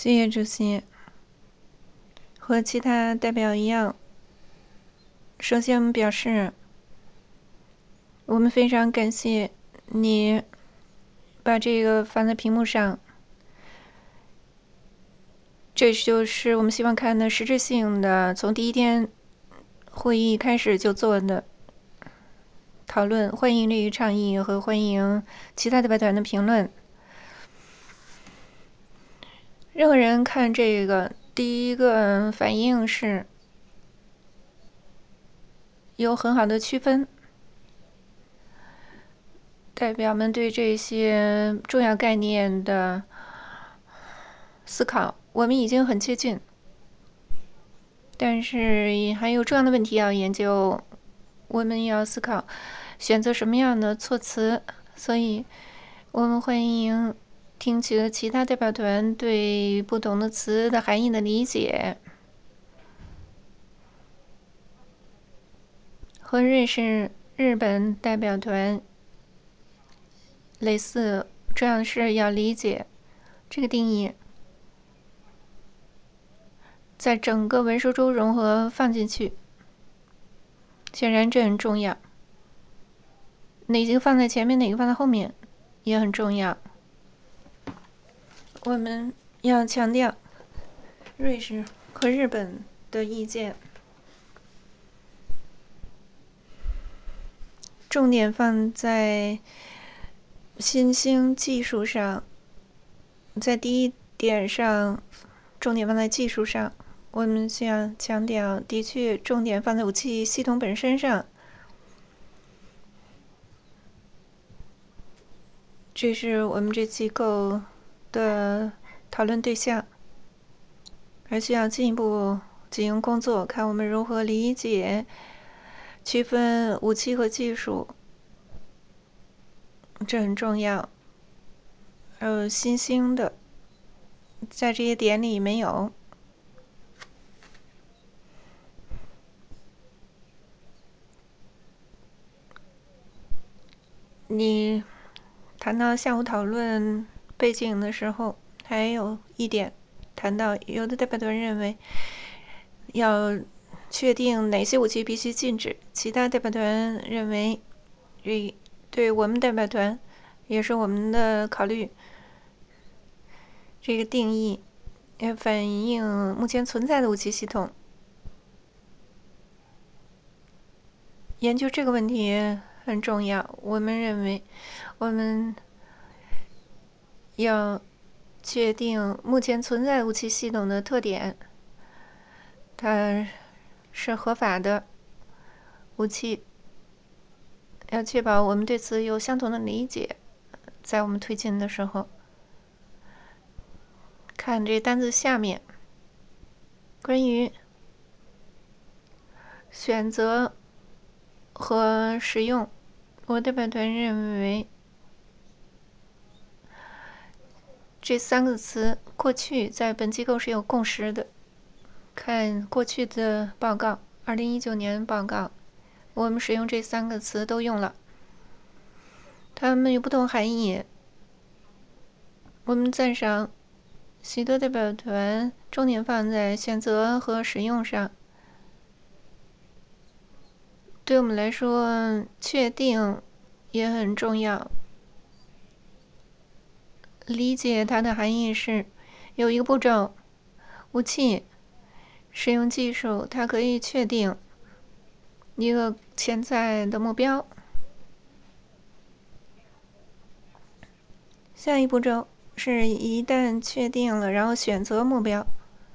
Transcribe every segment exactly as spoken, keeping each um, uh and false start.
谢谢主席。和其他代表一样，首先我们表示，我们非常感谢你把这个放在屏幕上。这就是我们希望看的实质性的，从第一天会议开始就做的讨论。欢迎这个倡议和欢迎其他代表团的评论。任何人看这个，第一个反应是有很好的区分。代表们对这些重要概念的思考，我们已经很接近，但是还有重要的问题要研究。我们要思考选择什么样的措辞，所以我们欢迎听取了其他代表团对不同的词的含义的理解。和瑞士、日本代表团类似，重要的是要理解这个定义，在整个文书中融合放进去。显然这很重要，哪个放在前面，哪个放在后面也很重要。我们要强调瑞士和日本的意见，重点放在新兴技术上。在第一点上，重点放在技术上。我们需要强调，的确重点放在武器系统本身上。这是我们这机构的讨论对象，还需要进一步进行工作，看我们如何理解、区分武器和技术，这很重要。还有新兴的，在这些点里没有。你谈到下午讨论背景的时候，还有一点谈到，有的代表团认为要确定哪些武器必须禁止，其他代表团认为，对我们代表团也是我们的考虑，这个定义也反映目前存在的武器系统。研究这个问题很重要。我们认为，我们要确定目前存在武器系统的特点，它是合法的武器，要确保我们对此有相同的理解。在我们推进的时候，看这单子下面，关于选择和使用，我代表团认为这三个词过去在本机构是有共识的。看过去的报告，二零一九年报告，我们使用这三个词都用了，它们有不同含义。我们赞赏许多代表团重点放在选择和使用上。对我们来说，确定也很重要。理解它的含义是，有一个步骤，武器使用技术，它可以确定一个潜在的目标。下一步骤是一旦确定了，然后选择目标。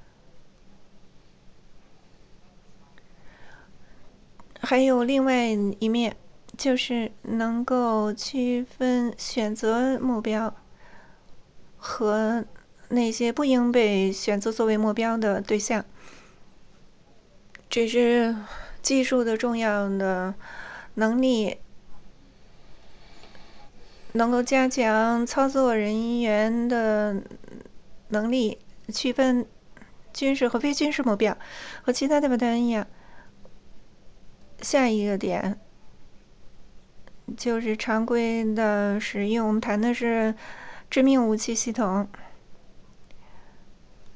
还有另外一面，就是能够区分选择目标和那些不应被选择作为目标的对象。这是技术的重要的能力，能够加强操作人员的能力，区分军事和非军事目标。和其他代表团一样，下一个点就是常规的使用，我们谈的是致命武器系统。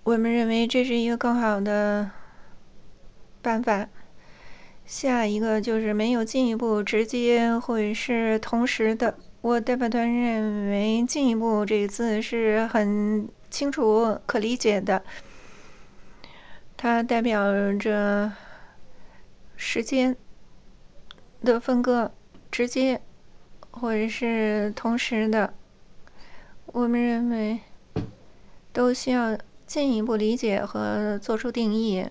我们认为这是一个更好的办法。下一个就是没有进一步、直接或者是同时的。我代表团认为"进一步"这个字是很清楚可理解的，它代表着时间的分割，直接或者是同时的。我们认为都需要进一步理解和做出定义。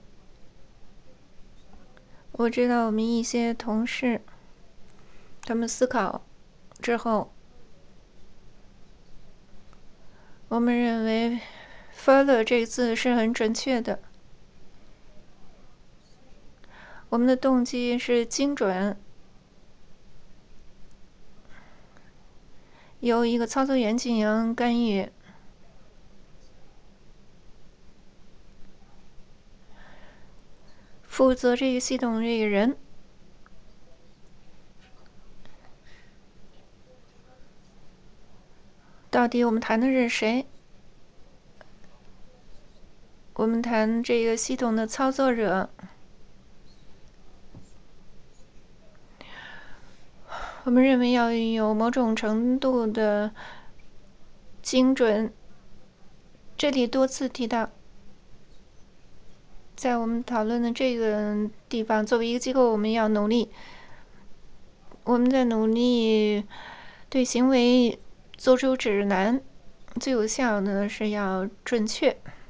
我知道我们一些同事，他们思考之后，我们认为 "further" 这个字是很准确的。我们的动机是精准，由一个操作员进行干预。负责这个系统这个人，到底我们谈的是谁？我们谈这个系统的操作者。我们认为要有某种程度的精准。这里多次提到，在我们讨论的这个地方，作为一个机构，我们要努力。我们在努力对行为做出指南，最有效的是要准确。